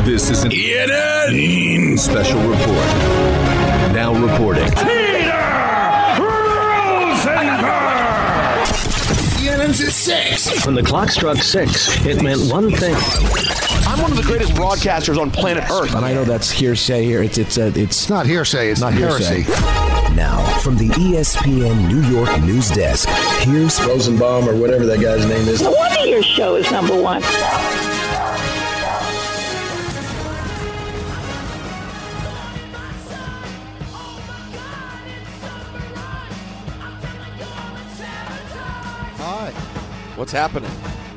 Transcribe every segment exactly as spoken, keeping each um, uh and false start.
This is an E N N special report. Now reporting. Peter Rosenberg! E N N's at six. When the clock struck six, it meant one thing. I'm one of the greatest broadcasters on planet Earth. And I know that's hearsay here. It's it's uh, it's, it's not hearsay. It's not heresy. Hearsay. Now, from the E S P N New York news desk, here's Rosenbaum or whatever that guy's name is. No wonder your show is number one. Hi. What's happening?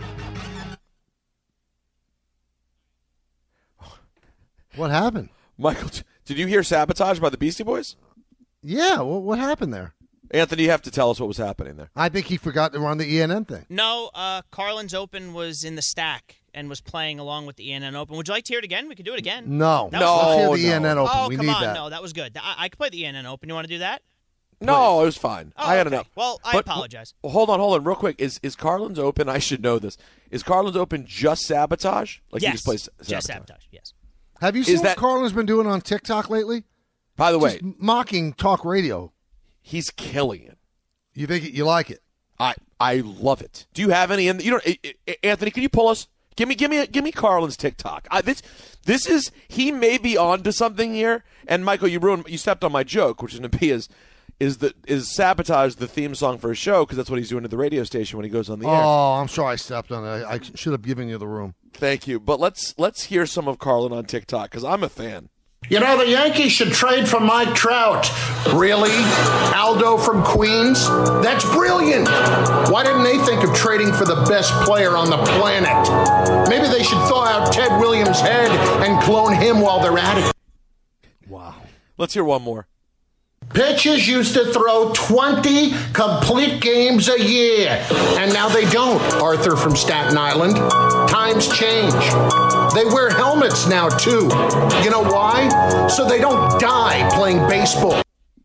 What happened? Michael, did you hear Sabotage by the Beastie Boys? Yeah, well, what happened there? Anthony, you have to tell us what was happening there. I think he forgot to run the E N N thing. No, uh, Carlin's Open was in the stack and was playing along with the E N N Open. Would you like to hear it again? We could do it again. No. That no, was- let's hear the no. E N N Open. Oh, we come need on. that. No, that was good. I, I could play the E N N Open. You want to do that? No, it was fine. Oh, I had okay. enough. Well, I But- apologize. well, hold on, hold on, real quick. Is is Carlin's Open? I should know this. Is Carlin's Open just Sabotage? Like yes, he just plays Sabotage? just Sabotage, yes. Have you seen Is what that- Carlin's been doing on TikTok lately? By the Just way, mocking talk radio. he's killing it. You think it, you like it? I I love it. Do you have any? In you know, Anthony, can you pull us? Give me, give me, give me Carlin's TikTok. I, this, this is he may be on to something here. And Michael, you ruined, you stepped on my joke, which is going to be is, is the is Sabotage the theme song for his show because that's what he's doing at the radio station when he goes on the Oh, air. I'm sorry I stepped on it. I, I should have given you the room. Thank you. But let's let's hear some of Carlin on TikTok because I'm a fan. You know, the Yankees should trade for Mike Trout. Really? Aldo from Queens? That's brilliant. Why didn't they think of trading for the best player on the planet? Maybe they should thaw out Ted Williams' head and clone him while they're at it. Wow. Let's hear one more. Pitchers used to throw twenty complete games a year, and now they don't, Arthur from Staten Island. Times change. They wear helmets now, too. You know why? So they don't die playing baseball.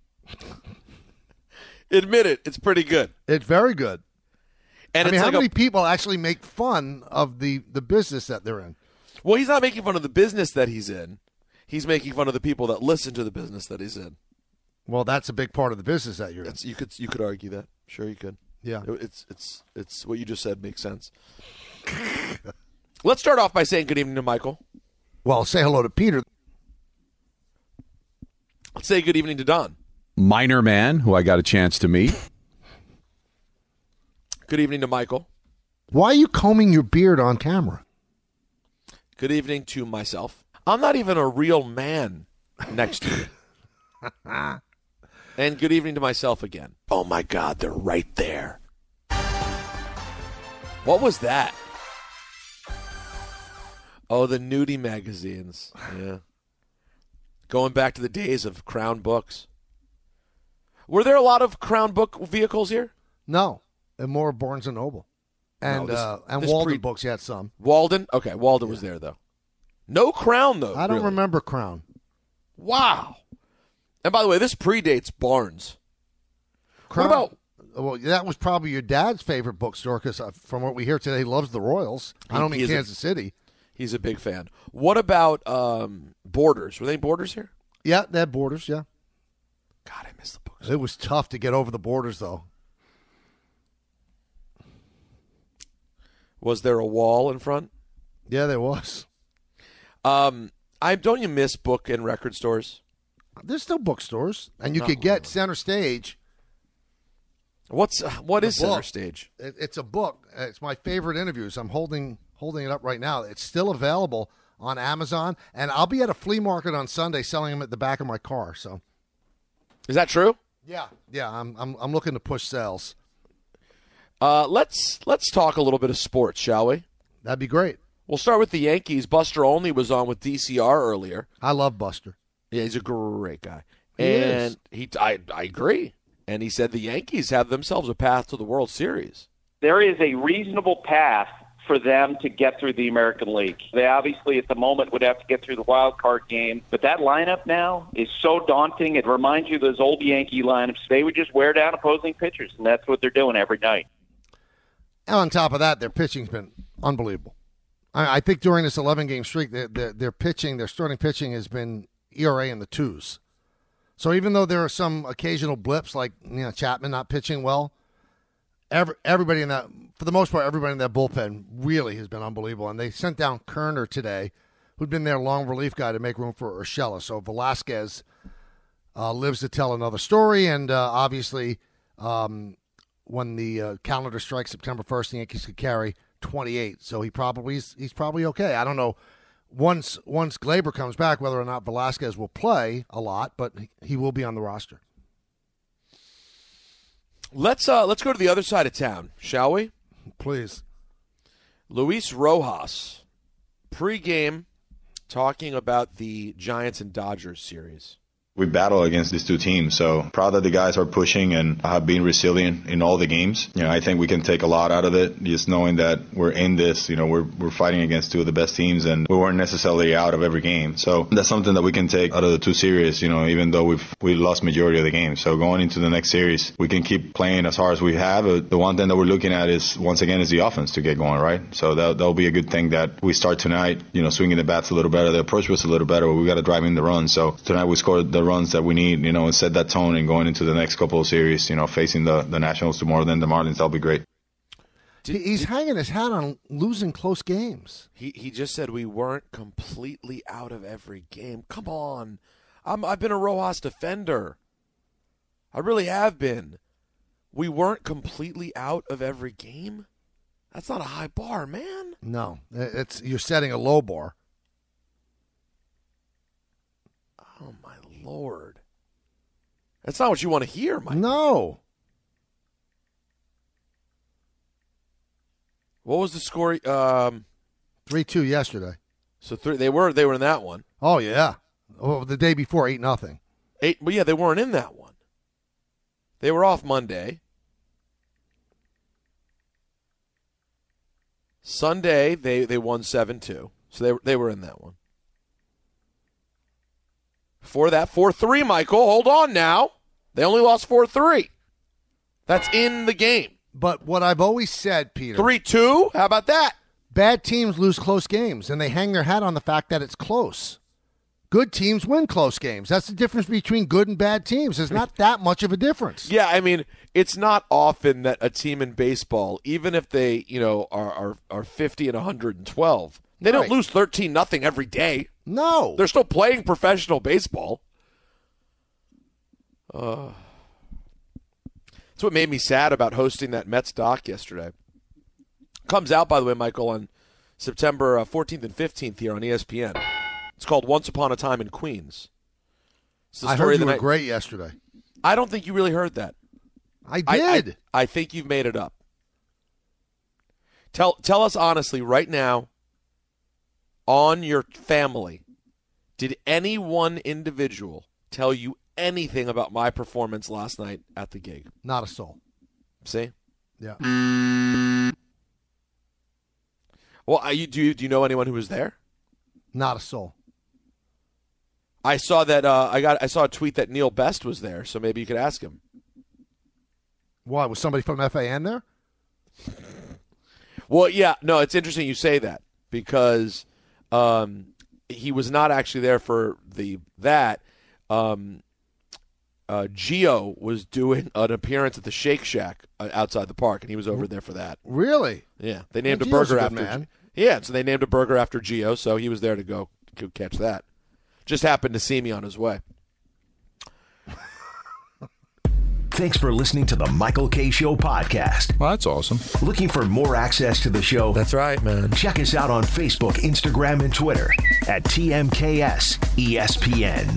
Admit it, it's pretty good. It's very good. And I mean, it's how like many a, people actually make fun of the, the business that they're in? well, he's not making fun of the business that he's in. He's making fun of the people that listen to the business that he's in. Well, that's a big part of the business that you're in. It's, you could you could argue that. Sure, you could. Yeah. It- It's it's it's what you just said makes sense. Let's start off by saying good evening to Michael. Well, say hello to Peter. Let's say good evening to Don. Minor Man, who I got a chance to meet. Good evening to Michael. Why are you combing your beard on camera? Good evening to myself. I'm not even a real man next to you. And good evening to myself again. Oh my God, they're right there. What was that? Oh, the nudie magazines. Yeah. Going back to the days of Crown Books. Were there a lot of Crown Book vehicles here? No. And more Barnes and Noble. And No, this- uh, and this Walden pre- books, you had some. Walden? Okay, Walden was there, though. No Crown, though. I don't really. remember Crown. Wow. And by the way, this predates Barnes. Crown. What about... Well, that was probably your dad's favorite bookstore because uh, from what we hear today, he loves the Royals. I don't He- mean he is a- Kansas City. He's a big fan. What about um, Borders? Were they Borders here? Yeah, they had Borders, yeah. God, I miss the books. It was tough to get over the Borders, though. Was there a wall in front? Yeah, there was. Um, I don't you miss book and record stores? There's still bookstores, and you No. could get Center Stage. What's uh, what The is Center book. Stage? It, it's a book. It's my favorite interviews. I'm holding holding it up right now. It's still available on Amazon, and I'll be at a flea market on Sunday selling them at the back of my car. So, Is that true? yeah, yeah, I'm I'm I'm looking to push sales. Uh, let's let's talk a little bit of sports, shall we? That'd be great. We'll start with the Yankees. Buster Olney was on with D C R earlier. I love Buster. Yeah, he's a great guy, He and is. he I I agree. And he said the Yankees have themselves a path to the World Series. There is a reasonable path for them to get through the American League. They obviously at the moment would have to get through the wild card game, but that lineup now is so daunting. It reminds you of those old Yankee lineups. They would just wear down opposing pitchers, and that's what they're doing every night. And on top of that, their pitching's been unbelievable. I, I think during this eleven-game streak, their, their, their pitching, their starting pitching has been E R A in the twos. So even though there are some occasional blips, like you know Chapman not pitching well, every, everybody in that, for the most part, everybody in that bullpen really has been unbelievable. And they sent down Kerner today, who'd been their long relief guy to make room for Urshela. So Velasquez uh, lives to tell another story. And uh, obviously, um, when the uh, calendar strikes September first, the Yankees could carry twenty-eight. So he probably he's, he's probably okay. I don't know. Once once Glaber comes back, whether or not Velasquez will play a lot, but he will be on the roster. Let's uh, let's go to the other side of town, shall we? Please. Luis Rojas, pregame, talking about the Giants and Dodgers series. We battle against these two teams, so proud that the guys are pushing and have been resilient in all the games. You know, I think we can take a lot out of it, just knowing that we're in this. You know, we're we're fighting against two of the best teams, and we weren't necessarily out of every game. So that's something that we can take out of the two series. You know, even though we've we lost majority of the game, so going into the next series, we can keep playing as hard as we have. The one thing that we're looking at is once again is the offense to get going, right? So that that'll be a good thing that we start tonight. You know, swinging the bats a little better, the approach was a little better, but we got to drive in the run. So tonight we scored the runs that we need, you know, and set that tone and going into the next couple of series, you know, facing the, the Nationals tomorrow, then the Marlins, that'll be great. Did, He's did, hanging his hat on losing close games. He he just said we weren't completely out of every game. Come on. I'm, I've been a Rojas defender. I really have been. We weren't completely out of every game? That's not a high bar, man. No, it's you're setting a low bar. Oh, my Lord. That's not what you want to hear, Mike. No. What was the score? Um, three two yesterday. So three, they were they were in that one. Oh, yeah. Oh, the day before, eight nothing. Eight, well, yeah, they weren't in that one. They were off Monday. Sunday, they, they won seven two. So they, they were in that one. Before that, four three, Michael. Hold on now. They only lost four three. That's in the game. But what I've always said, Peter. three two? How about that? Bad teams lose close games, and they hang their hat on the fact that it's close. Good teams win close games. That's the difference between good and bad teams. There's not that much of a difference. Yeah, I mean, it's not often that a team in baseball, even if they, you know, are are, are fifty and one hundred twelve, they right. don't lose thirteen nothing every day. No. They're still playing professional baseball. Uh, that's what made me sad about hosting that Mets doc yesterday. Comes out, by the way, Michael, on September fourteenth and fifteenth here on E S P N. It's called Once Upon a Time in Queens. It's the I story heard you were I, great yesterday. I don't think you really heard that. I did. I, I, I think you've made it up. Tell tell us honestly right now, on your family, did any one individual tell you anything about my performance last night at the gig? Not a soul. See? Yeah. Well, I, you, do, you, do you know anyone who was there? Not a soul. I saw that. Uh, I got. I saw a tweet that Neil Best was there, so maybe you could ask him. Why, was somebody from F A N there? Well, yeah. No, it's interesting you say that because um, he was not actually there for the that. Um, uh, Gio was doing an appearance at the Shake Shack outside the park, and he was over there for that. Really? Yeah. They named well, a burger a after. Man. Yeah, so they named a burger after Gio, so he was there to go, go catch that. Just happened to see me on his way. Thanks for listening to the Michael K. Show podcast. Well, that's awesome. Looking for more access to the show? That's right, man. Check us out on Facebook, Instagram, and Twitter at T M K S E S P N.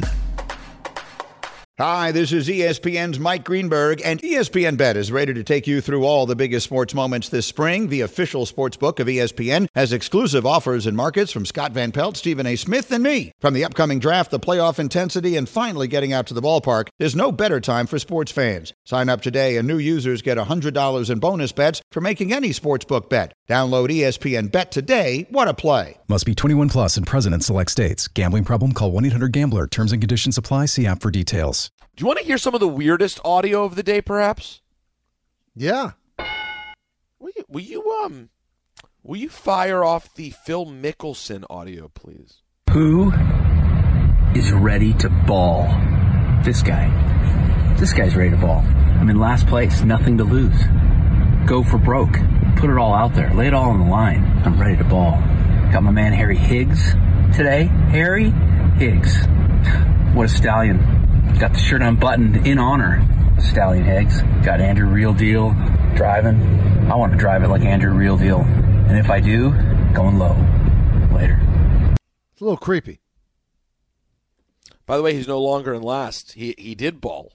Hi, this is E S P N's Mike Greenberg, and E S P N Bet is ready to take you through all the biggest sports moments this spring. The official sports book of E S P N has exclusive offers and markets from Scott Van Pelt, Stephen A. Smith, and me. From the upcoming draft, the playoff intensity, and finally getting out to the ballpark, there's no better time for sports fans. Sign up today, and new users get one hundred dollars in bonus bets for making any sportsbook bet. Download E S P N Bet today. What a play. Must be twenty-one plus and present in select states. Gambling problem? Call one eight hundred gambler. Terms and conditions apply. See app for details. Do you want to hear some of the weirdest audio of the day, perhaps? Yeah. Will you, will you um, Will you fire off the Phil Mickelson audio, please? Who is ready to ball? This guy. This guy's ready to ball. I'm in last place, nothing to lose. Go for broke. Put it all out there. Lay it all on the line. I'm ready to ball. Got my man Harry Higgs today. Harry Higgs. What a stallion. Got the shirt unbuttoned in honor of Stallion Higgs. Got Andrew Real Deal driving. I want to drive it like Andrew Real Deal. And if I do, going low. Later. It's a little creepy. By the way, he's no longer in last. He he did ball.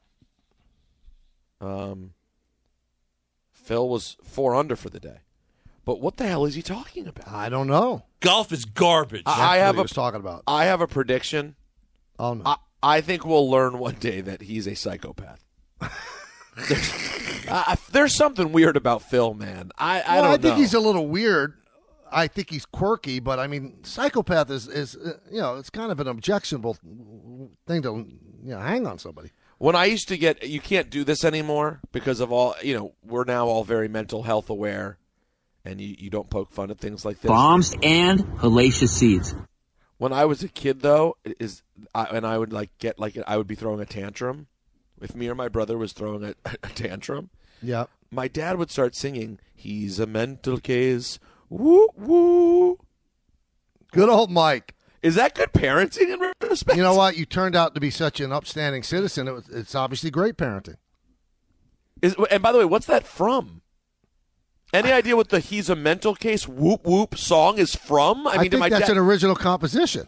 Um, Phil was four under for the day. But what the hell is he talking about? I don't know. Golf is garbage. I, That's I have what he a was talking about. I have a prediction. Oh no. I, I think we'll learn one day that he's a psychopath. there's, uh, there's something weird about Phil, man. I, I well, don't I think know. he's a little weird. I think he's quirky, but I mean, psychopath is, is uh, you know, it's kind of an objectionable thing to, you know, hang on somebody. When I used to get, you can't do this anymore because of all, you know, we're now all very mental health aware, and you, you don't poke fun at things like this. Bombs and hellacious seeds. When I was a kid, though, is I, and I would like get like I would be throwing a tantrum. If me or my brother was throwing a, a tantrum, yeah, my dad would start singing, "He's a mental case." Woo woo. Good old Mike. Is that good parenting in retrospect? You know what? You turned out to be such an upstanding citizen. It was, it's obviously great parenting. Is, and by the way, what's that from? Any idea what the "He's a Mental Case" whoop whoop song is from? I, I mean, think my that's da- an original composition.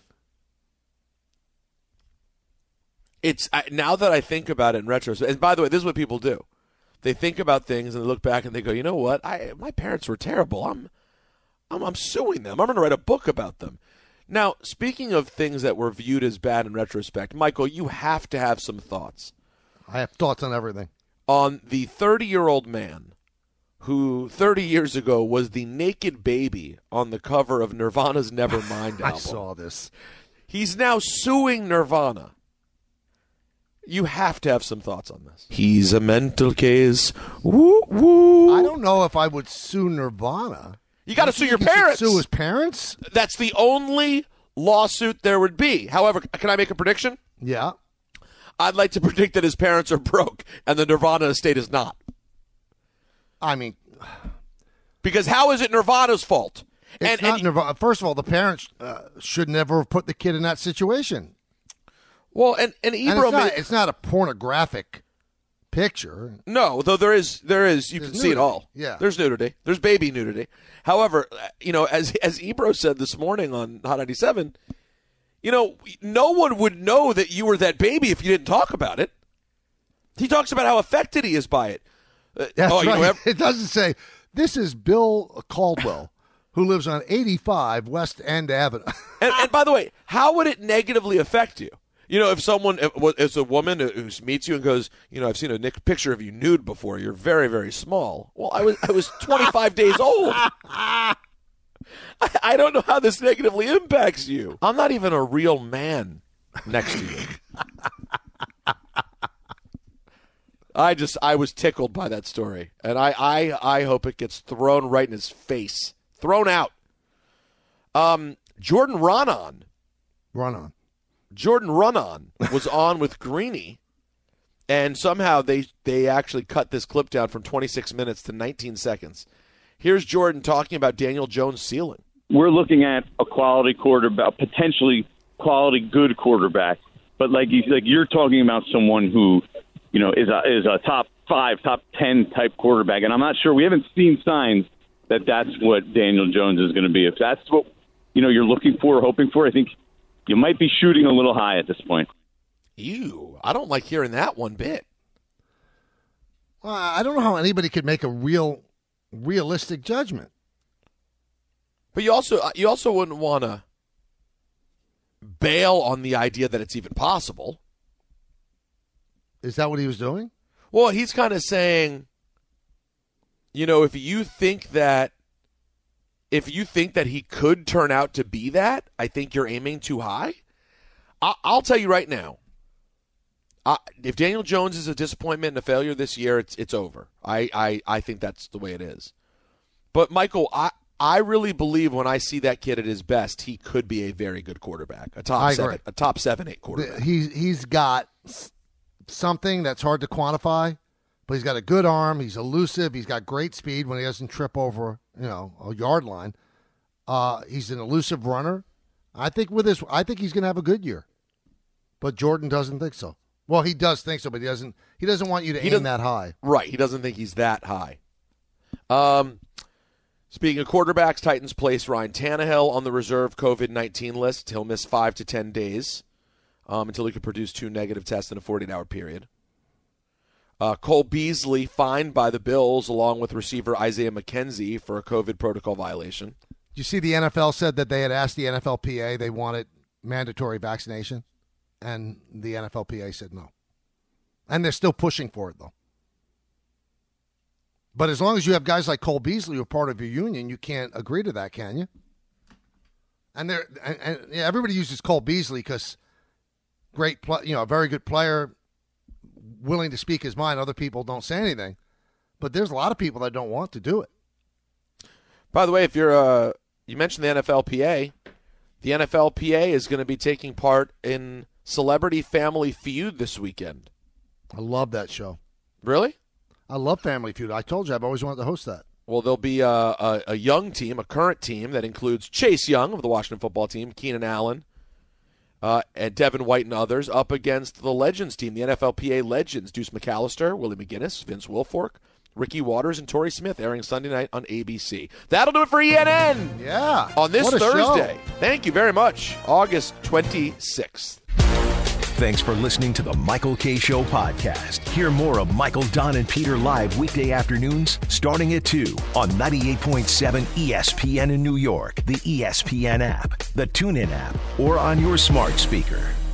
It's I, now that I think about it in retrospect. And by the way, this is what people do: they think about things and they look back and they go, "You know what? I my parents were terrible. I'm, I'm, I'm suing them. I'm going to write a book about them." Now, speaking of things that were viewed as bad in retrospect, Michael, you have to have some thoughts. I have thoughts on everything. On the thirty-year-old man who thirty years ago was the naked baby on the cover of Nirvana's Nevermind album. I saw this. He's now suing Nirvana. You have to have some thoughts on this. He's a mental case. Woo woo. I don't know if I would sue Nirvana. You got to sue your He should parents. Sue his parents? That's the only lawsuit there would be. However, can I make a prediction? Yeah. I'd like to predict that his parents are broke and the Nirvana estate is not. I mean, because how is it Nirvana's fault? It's and, not and, Nirvana. First of all, the parents uh, should never have put the kid in that situation. Well, and and Ebro, and it's, not, it's not a pornographic picture. No, though there is there is you There's can see it nudity. all. Yeah, there's nudity. There's baby nudity. However, you know, as as Ebro said this morning on Hot ninety-seven, you know, no one would know that you were that baby if you didn't talk about it. He talks about how affected he is by it. Uh, That's oh, you right. know, ev- It doesn't say, this is Bill Caldwell, who lives on eighty-five West End Avenue. and, and by the way, how would it negatively affect you? You know, if someone is a woman who meets you and goes, you know, I've seen a picture of you nude before. You're very, very small. Well, I was I was twenty-five days old. I, I don't know how this negatively impacts you. I'm not even a real man next to you. I just, I was tickled by that story. And I, I, I hope it gets thrown right in his face. Thrown out. Um, Jordan Raanan. Raanan. Jordan Raanan was on with Greeny, and somehow they, they actually cut this clip down from twenty-six minutes to nineteen seconds. Here's Jordan talking about Daniel Jones' ceiling. We're looking at a quality quarterback, potentially quality good quarterback, but like you, like you're talking about someone who, you know, is a is a top five, top ten type quarterback, and I'm not sure. We haven't seen signs that that's what Daniel Jones is going to be. If that's what, you know, you're looking for, hoping for, I think you might be shooting a little high at this point. Ew, I don't like hearing that one bit. Well, I don't know how anybody could make a real, realistic judgment. But you also you also wouldn't want to bail on the idea that it's even possible. Is that what he was doing? Well, he's kind of saying, you know, if you think that if you think that he could turn out to be that, I think you're aiming too high. I- I'll tell you right now, I, if Daniel Jones is a disappointment and a failure this year, it's it's over. I, I, I think that's the way it is. But, Michael, I, I really believe when I see that kid at his best, he could be a very good quarterback, a top I seven, agree. a top seven, eight quarterback. He's he's got something that's hard to quantify, but he's got a good arm. He's elusive. He's got great speed when he doesn't trip over, you know, a yard line. Uh, he's an elusive runner. I think with this, I think he's going to have a good year. But Jordan doesn't think so. Well, he does think so, but he doesn't. He doesn't want you to He aim doesn't- that high. Right. He doesn't think he's that high. Um, speaking of quarterbacks, Titans place Ryan Tannehill on the reserve COVID nineteen list. He'll miss five to ten days um, until he can produce two negative tests in a forty-eight hour period. Uh, Cole Beasley fined by the Bills along with receiver Isaiah McKenzie for a COVID protocol violation. You see, the N F L said that they had asked the N F L P A they wanted mandatory vaccination, and the N F L P A said no. And they're still pushing for it, though. But as long as you have guys like Cole Beasley who are part of your union, you can't agree to that, can you? And they're and, and yeah, everybody uses Cole Beasley because great, pl- you know, a very good player, willing to speak his mind. Other people don't say anything, but there's a lot of people that don't want to do it. By the way, if you're uh, you mentioned the N F L P A, the N F L P A is going to be taking part in Celebrity Family Feud this weekend. I love that show. Really? I love Family Feud. I told you I've always wanted to host that. Well, there'll be a, a, a young team, a current team that includes Chase Young of the Washington football team, Keenan Allen, uh, and Devin White and others up against the Legends team, the N F L P A Legends, Deuce McAllister, Willie McGinnis, Vince Wilfork, Ricky Waters, and Torrey Smith, airing Sunday night on A B C. That'll do it for E N N. Yeah. On this what a Thursday. show. Thank you very much. August twenty-sixth. Thanks for listening to the Michael K. Show podcast. Hear more of Michael, Don, and Peter live weekday afternoons starting at two on ninety-eight point seven E S P N in New York, the E S P N app, the TuneIn app, or on your smart speaker.